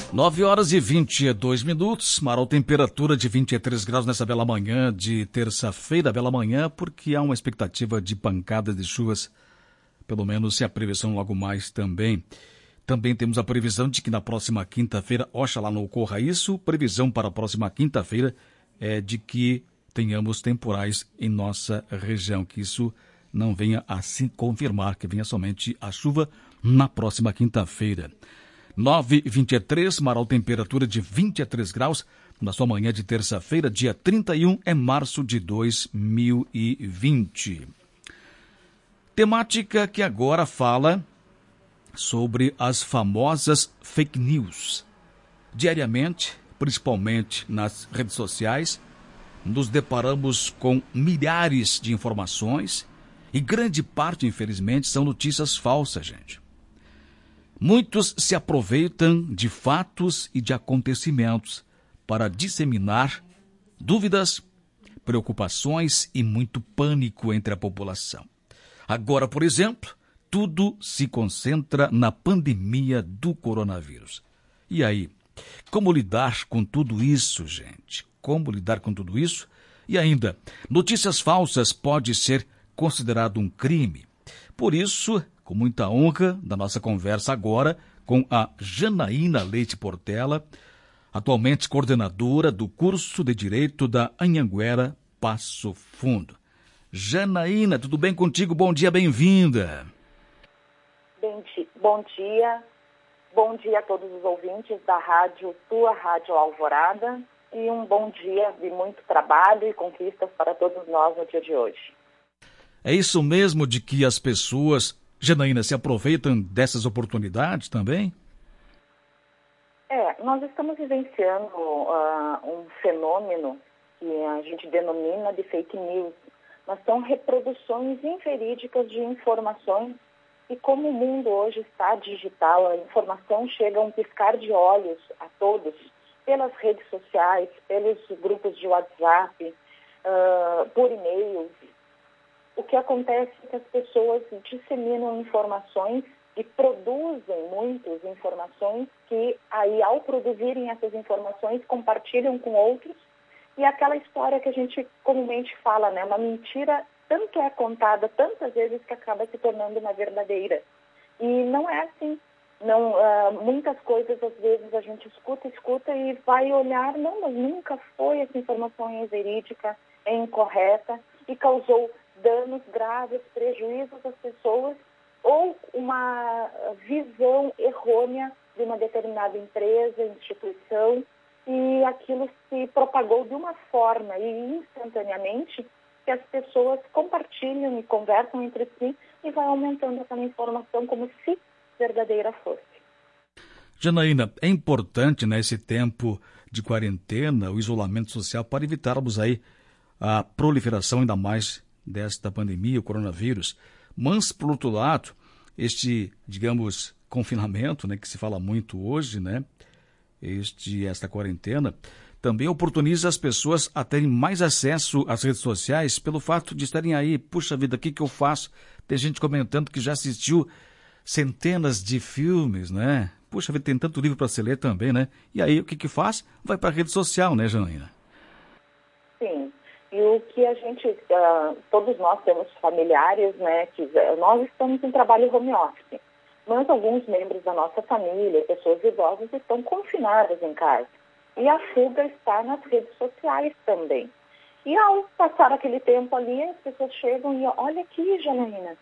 9h22, Marol, temperatura de 23 graus nessa bela manhã de terça-feira, bela manhã, porque há uma expectativa de pancadas de chuvas, pelo menos se a previsão logo mais também. Também temos a previsão de que na próxima quinta-feira, oxalá não ocorra isso, previsão para a próxima quinta-feira é de que tenhamos temporais em nossa região, que isso não venha a se confirmar, que venha somente a chuva na próxima quinta-feira. 9h23, Marol, temperatura de 23 graus, na sua manhã de terça-feira, dia 31 de março de 2020. Temática que agora fala sobre as famosas fake news. Diariamente, principalmente nas redes sociais, nos deparamos com milhares de informações e grande parte, infelizmente, são notícias falsas, gente. Muitos se aproveitam de fatos e de acontecimentos para disseminar dúvidas, preocupações e muito pânico entre a população. Agora, por exemplo, tudo se concentra na pandemia do coronavírus. E aí, como lidar com tudo isso, gente? Como lidar com tudo isso? E ainda, notícias falsas pode ser considerado um crime. Por isso, com muita honra, da nossa conversa agora com a Janaína Leite Portela, atualmente coordenadora do curso de Direito da Anhanguera Passo Fundo. Janaína, tudo bem contigo? Bom dia, bem-vinda. Bom dia a todos os ouvintes da rádio, tua Rádio Alvorada, e um bom dia de muito trabalho e conquistas para todos nós no dia de hoje. É isso mesmo de que as pessoas, Janaína, se aproveitam dessas oportunidades também? Nós estamos vivenciando um fenômeno que a gente denomina de fake news, mas são reproduções inverídicas de informações, e como o mundo hoje está digital, a informação chega a um piscar de olhos a todos, pelas redes sociais, pelos grupos de WhatsApp, por e-mails. O que acontece é que as pessoas disseminam informações e produzem muitas informações que aí, ao produzirem essas informações, compartilham com outros. E aquela história que a gente comumente fala, né? Uma mentira tanto é contada tantas vezes que acaba se tornando uma verdadeira. E não é assim. Não, muitas coisas, às vezes, a gente escuta e vai olhar, não, mas nunca foi, essa informação é verídica, é incorreta e causou danos graves, prejuízos às pessoas ou uma visão errônea de uma determinada empresa, instituição, e aquilo se propagou de uma forma e instantaneamente que as pessoas compartilham e conversam entre si e vai aumentando aquela informação como se verdadeira fosse. Janaína, é importante nesse tempo de quarentena, o isolamento social, para evitarmos aí a proliferação ainda mais desta pandemia, o coronavírus. Mas, por outro lado, este, digamos, confinamento, né, que se fala muito hoje, né, esta quarentena, também oportuniza as pessoas a terem mais acesso às redes sociais pelo fato de estarem aí, puxa vida, o que eu faço? Tem gente comentando que já assistiu centenas de filmes, né? Puxa vida, tem tanto livro para se ler também, né? E aí, o que faz? Vai para a rede social, né, Janaína? Sim. E o que a gente, todos nós temos familiares, né, que nós estamos em trabalho home office, mas alguns membros da nossa família, pessoas idosas, estão confinadas em casa. E a fuga está nas redes sociais também. E ao passar aquele tempo ali, as pessoas chegam e olha aqui, Janaína,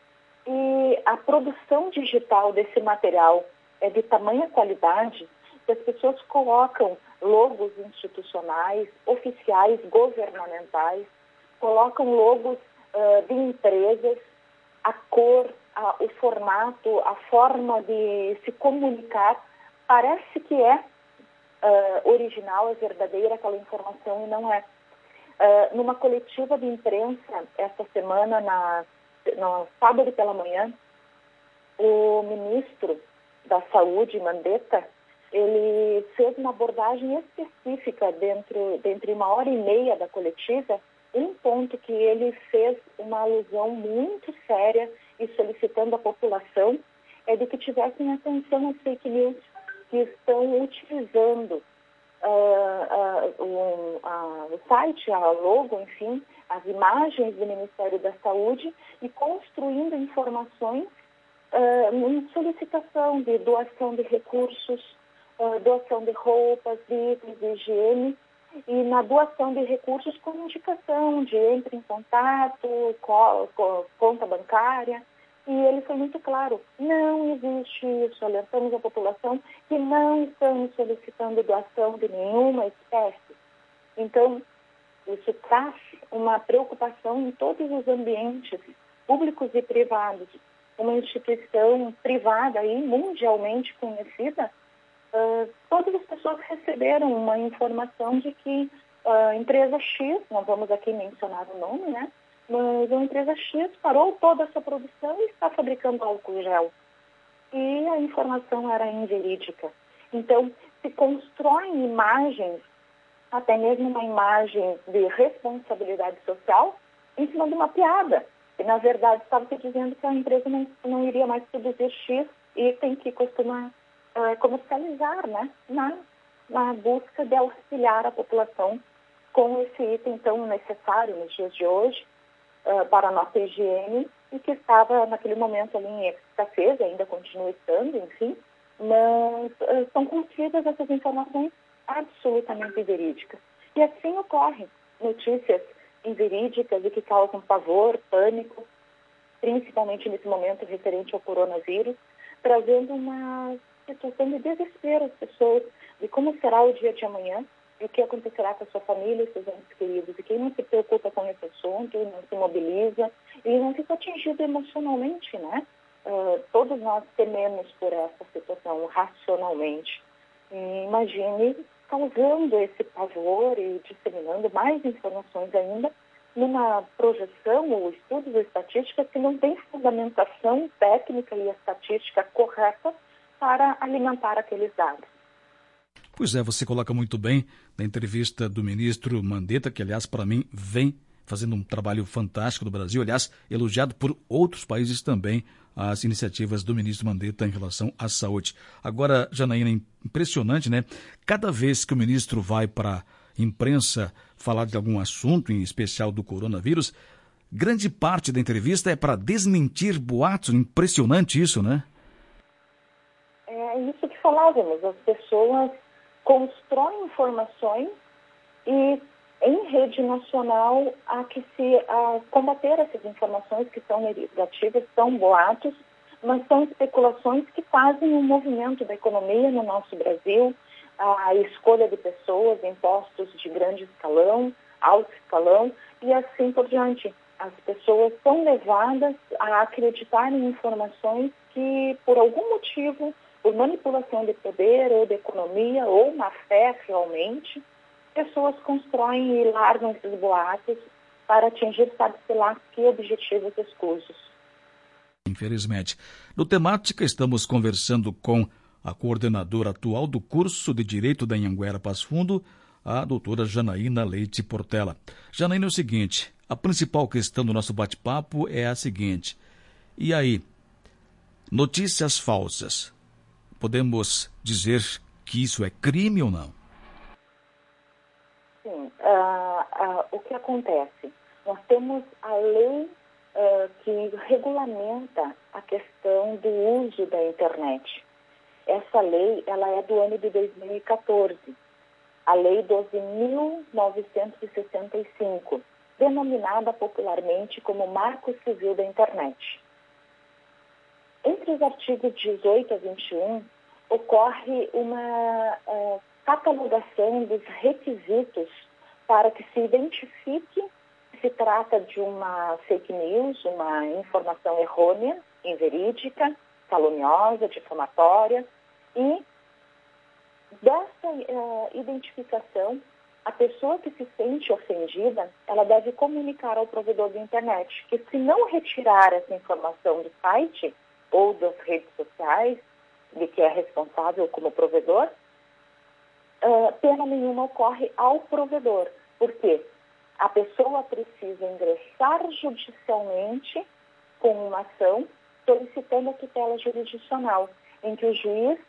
e a produção digital desse material é de tamanha qualidade que as pessoas colocam logos institucionais, oficiais, governamentais, colocam logos de empresas, a cor, o formato, a forma de se comunicar, parece que é original, é verdadeira aquela informação e não é. Numa coletiva de imprensa, esta semana, no sábado pela manhã, o ministro da Saúde, Mandetta, ele fez uma abordagem específica dentro de 1h30 da coletiva, um ponto que ele fez uma alusão muito séria e solicitando à população é de que tivessem atenção às fake news, que estão utilizando o site, a logo, enfim, as imagens do Ministério da Saúde e construindo informações em solicitação de doação de recursos, doação de roupas, de itens de higiene, e na doação de recursos com indicação de entre em contato, conta bancária. E ele foi muito claro, não existe isso, alertamos a população que não estamos solicitando doação de nenhuma espécie. Então, isso traz uma preocupação em todos os ambientes, públicos e privados. Uma instituição privada e mundialmente conhecida, todas as pessoas receberam uma informação de que a empresa X, não vamos aqui mencionar o nome, né? Mas a empresa X parou toda a sua produção e está fabricando álcool gel. E a informação era inverídica. Então, se constroem imagens, até mesmo uma imagem de responsabilidade social, em cima de uma piada. E, na verdade, estava se dizendo que a empresa não iria mais produzir X item que costuma comercializar, né? Na busca de auxiliar a população com esse item tão necessário nos dias de hoje, para a nossa higiene, e que estava naquele momento ali em escassez, ainda continua estando, enfim, mas são contidas essas informações absolutamente verídicas. E assim ocorrem notícias inverídicas e que causam pavor, pânico, principalmente nesse momento referente ao coronavírus, trazendo uma situação de desespero às pessoas de como será o dia de amanhã, e o que acontecerá com a sua família e seus entes queridos. E quem não se preocupa com esse assunto, não se mobiliza e não fica atingido emocionalmente, né? Todos nós tememos por essa situação racionalmente. E imagine causando esse pavor e disseminando mais informações ainda numa projeção ou estudos ou estatísticas que não tem fundamentação técnica e estatística correta para alimentar aqueles dados. Pois é, você coloca muito bem na entrevista do ministro Mandetta, que, aliás, para mim, vem fazendo um trabalho fantástico no Brasil, aliás, elogiado por outros países também, as iniciativas do ministro Mandetta em relação à saúde. Agora, Janaína, impressionante, né? Cada vez que o ministro vai para a imprensa falar de algum assunto, em especial do coronavírus, grande parte da entrevista é para desmentir boatos. Impressionante isso, né? É isso que falávamos, as pessoas constroem informações e em rede nacional há que se combater essas informações que são negativas, são boatos, mas são especulações que fazem um movimento da economia no nosso Brasil, a escolha de pessoas em postos de grande escalão, alto escalão e assim por diante. As pessoas são levadas a acreditar em informações que, por algum motivo, por manipulação de poder ou de economia ou má fé realmente, pessoas constroem e largam esses boatos para atingir, sabe-se lá, que objetivos escusos. Infelizmente. No Temática, estamos conversando com a coordenadora atual do curso de Direito da Anhanguera Passo Fundo, a doutora Janaína Leite Portela. Janaína, é o seguinte, a principal questão do nosso bate-papo é a seguinte: e aí, notícias falsas, podemos dizer que isso é crime ou não? Sim, o que acontece? Nós temos a lei que regulamenta a questão do uso da internet. Essa lei, ela é do ano de 2014, a Lei 12.965, denominada popularmente como Marco Civil da Internet. Entre os artigos 18 a 21, ocorre uma catalogação dos requisitos para que se identifique que se trata de uma fake news, uma informação errônea, inverídica, caluniosa, difamatória, e dessa identificação, a pessoa que se sente ofendida, ela deve comunicar ao provedor da internet que, se não retirar essa informação do site ou das redes sociais, de que é responsável como provedor, pena nenhuma ocorre ao provedor. Por quê? A pessoa precisa ingressar judicialmente com uma ação solicitando a tutela jurisdicional, em que o juiz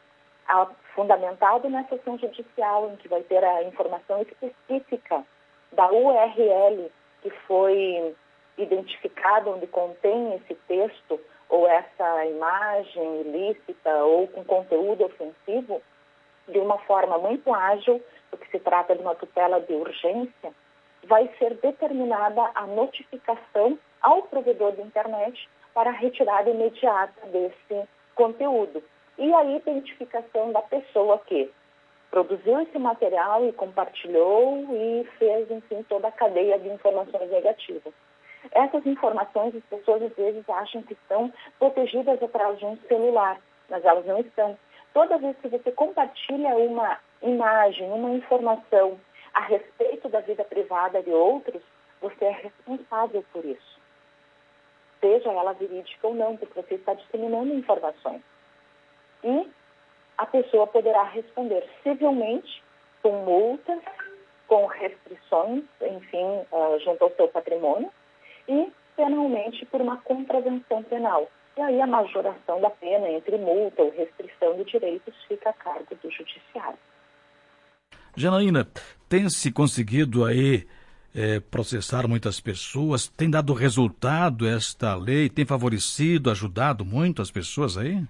fundamentado nessa ação judicial, em que vai ter a informação específica da URL que foi identificada, onde contém esse texto ou essa imagem ilícita ou com conteúdo ofensivo, de uma forma muito ágil, porque se trata de uma tutela de urgência, vai ser determinada a notificação ao provedor de internet para a retirada imediata desse conteúdo. E a identificação da pessoa que produziu esse material e compartilhou e fez, enfim, toda a cadeia de informações negativas. Essas informações, as pessoas às vezes acham que estão protegidas atrás de um celular, mas elas não estão. Toda vez que você compartilha uma imagem, uma informação a respeito da vida privada de outros, você é responsável por isso. Seja ela verídica ou não, porque você está disseminando informações. E a pessoa poderá responder civilmente, com multas, com restrições, enfim, junto ao seu patrimônio, e penalmente por uma contravenção penal. E aí a majoração da pena entre multa ou restrição de direitos fica a cargo do judiciário. Janaína, tem-se conseguido aí processar muitas pessoas? Tem dado resultado esta lei? Tem favorecido, ajudado muito as pessoas aí?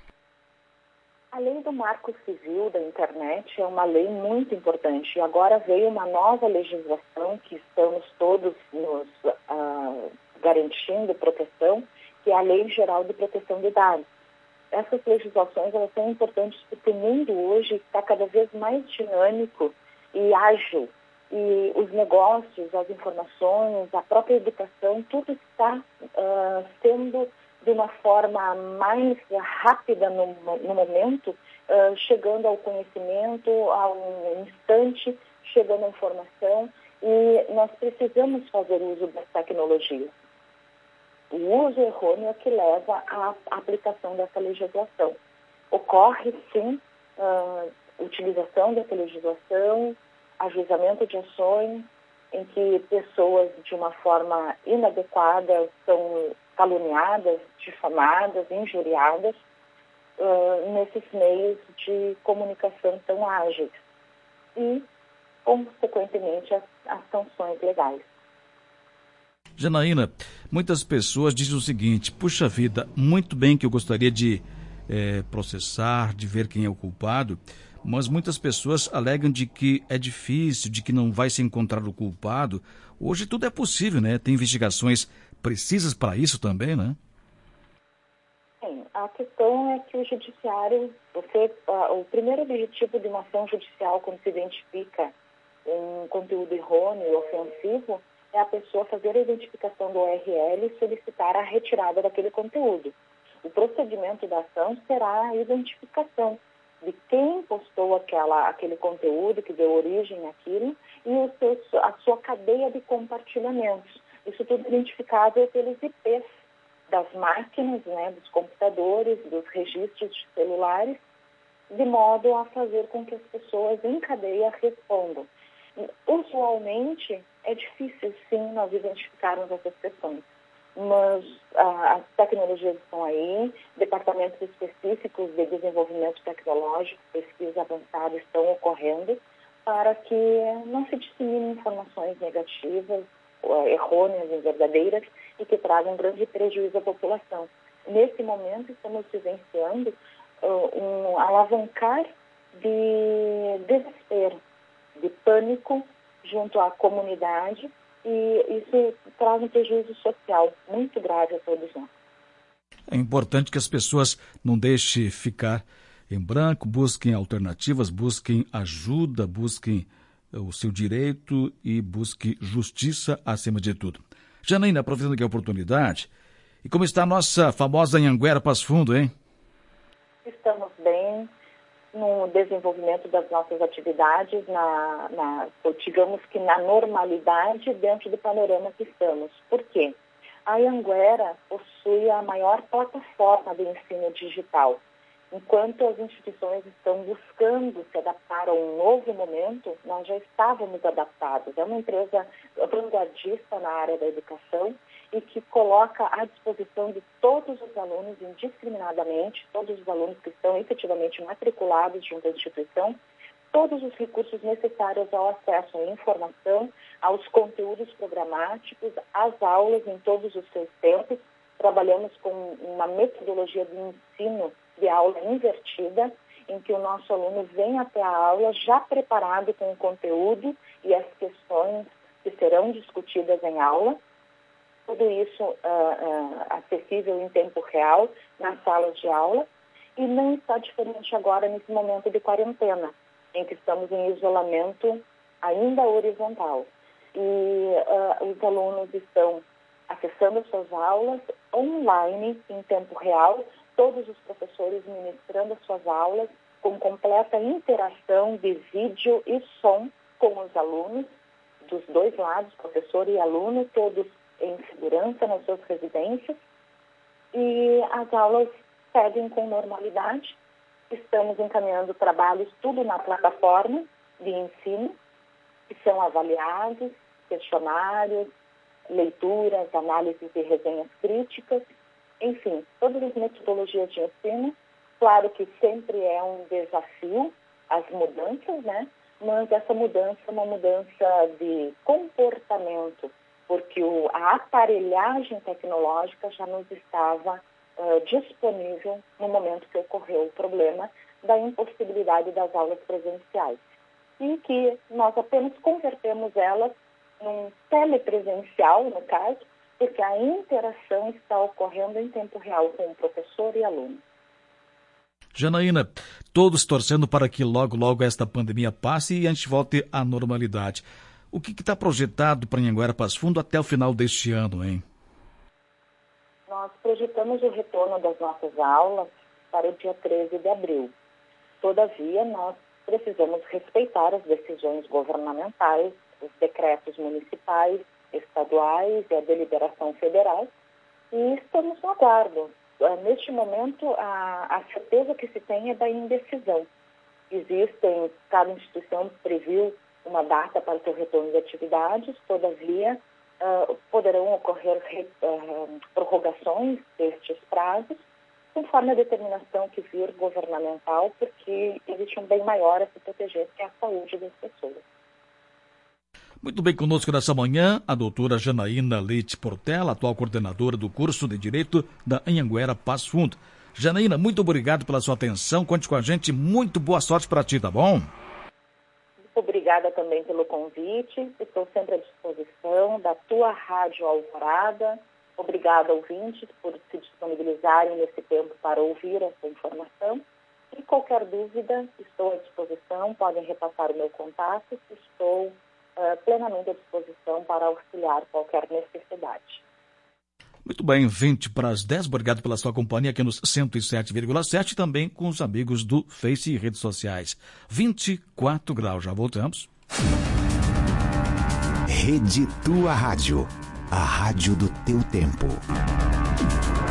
A lei do Marco Civil da internet é uma lei muito importante. E agora veio uma nova legislação que estamos todos nos garantindo proteção, que é a Lei Geral de Proteção de Dados. Essas legislações elas são importantes porque o mundo hoje está cada vez mais dinâmico e ágil. E os negócios, as informações, a própria educação, tudo está sendo de uma forma mais rápida no momento, chegando ao conhecimento, a um instante, chegando à informação, e nós precisamos fazer uso das tecnologias. O uso errôneo é que leva à aplicação dessa legislação. Ocorre, sim, utilização dessa legislação, ajuizamento de ações em que pessoas, de uma forma inadequada, são caluniadas, difamadas, injuriadas, nesses meios de comunicação tão ágeis. E, consequentemente, as sanções legais. Janaína, muitas pessoas dizem o seguinte: puxa vida, muito bem que eu gostaria de processar, de ver quem é o culpado, mas muitas pessoas alegam de que é difícil, de que não vai se encontrar o culpado. Hoje tudo é possível, né? Tem investigações precisas para isso também, né? Sim, a questão é que o judiciário, o primeiro objetivo de uma ação judicial, quando se identifica um conteúdo errôneo e ofensivo, é a pessoa fazer a identificação do URL e solicitar a retirada daquele conteúdo. O procedimento da ação será a identificação de quem postou aquele conteúdo, que deu origem àquilo, e a sua cadeia de compartilhamentos. Isso tudo identificável pelos IPs das máquinas, né, dos computadores, dos registros de celulares, de modo a fazer com que as pessoas em cadeia respondam. Usualmente, é difícil, sim, nós identificarmos essas questões, mas as tecnologias estão aí, departamentos específicos de desenvolvimento tecnológico, pesquisa avançada estão ocorrendo para que não se disseminem informações negativas, errôneas, inverdadeiras e que tragam grande prejuízo à população. Nesse momento, estamos vivenciando um alavancar de desespero, de pânico junto à comunidade, e isso traz um prejuízo social muito grave a todos nós. É importante que as pessoas não deixem ficar em branco, busquem alternativas, busquem ajuda, busquem o seu direito e busquem justiça acima de tudo. Janaína, aproveitando aqui a oportunidade, e como está a nossa famosa Anhanguera Passo Fundo, hein? Estamos bem no desenvolvimento das nossas atividades, digamos que na normalidade dentro do panorama que estamos. Por quê? A Anhanguera possui a maior plataforma de ensino digital. Enquanto as instituições estão buscando se adaptar a um novo momento, nós já estávamos adaptados. É uma empresa vanguardista na área da educação e que coloca à disposição de todos os alunos, indiscriminadamente, todos os alunos que estão efetivamente matriculados junto à instituição, todos os recursos necessários ao acesso à informação, aos conteúdos programáticos, às aulas em todos os seus tempos. Trabalhamos com uma metodologia de ensino de aula invertida, em que o nosso aluno vem até a aula já preparado com o conteúdo e as questões que serão discutidas em aula. Tudo isso acessível em tempo real nas salas de aula, e não está diferente agora nesse momento de quarentena, em que estamos em isolamento ainda horizontal. E os alunos estão acessando as suas aulas online em tempo real, todos os professores ministrando as suas aulas com completa interação de vídeo e som com os alunos, dos dois lados, professor e aluno, todos em segurança nas suas residências. E as aulas seguem com normalidade. Estamos encaminhando trabalhos, tudo na plataforma de ensino, que são avaliados, questionários, leituras, análises e resenhas críticas, enfim, todas as metodologias de ensino. Claro que sempre é um desafio as mudanças, né? Mas essa mudança é uma mudança de comportamento, porque a aparelhagem tecnológica já nos estava disponível no momento que ocorreu o problema da impossibilidade das aulas presenciais. E que nós apenas convertemos elas num telepresencial, no caso, porque a interação está ocorrendo em tempo real com o professor e aluno. Janaína, todos torcendo para que logo esta pandemia passe e a gente volte à normalidade. O que está projetado para Anhanguera Passo Fundo até o final deste ano, hein? Nós projetamos o retorno das nossas aulas para o dia 13 de abril. Todavia, nós precisamos respeitar as decisões governamentais, os decretos municipais, estaduais e a deliberação federal, e estamos no aguardo. Neste momento, a certeza que se tem é da indecisão. Cada instituição previu uma data para o seu retorno de atividades, todavia, poderão ocorrer prorrogações destes prazos, conforme a determinação que vir governamental, porque existe um bem maior a se proteger, que é a saúde das pessoas. Muito bem, conosco nessa manhã, a doutora Janaína Leite Portela, atual coordenadora do curso de Direito da Anhanguera Passo Fundo. Janaína, muito obrigado pela sua atenção, conte com a gente, muito boa sorte para ti, tá bom? Obrigada também pelo convite, estou sempre à disposição da tua Rádio Alvorada. Obrigada, ouvintes, por se disponibilizarem nesse tempo para ouvir essa informação. E qualquer dúvida, estou à disposição, podem repassar o meu contato, estou plenamente à disposição para auxiliar qualquer necessidade. Muito bem, 20 para as 10, obrigado pela sua companhia aqui nos 107,7, também com os amigos do Face e redes sociais. 24 graus, já voltamos. Rede Tua Rádio, a rádio do teu tempo.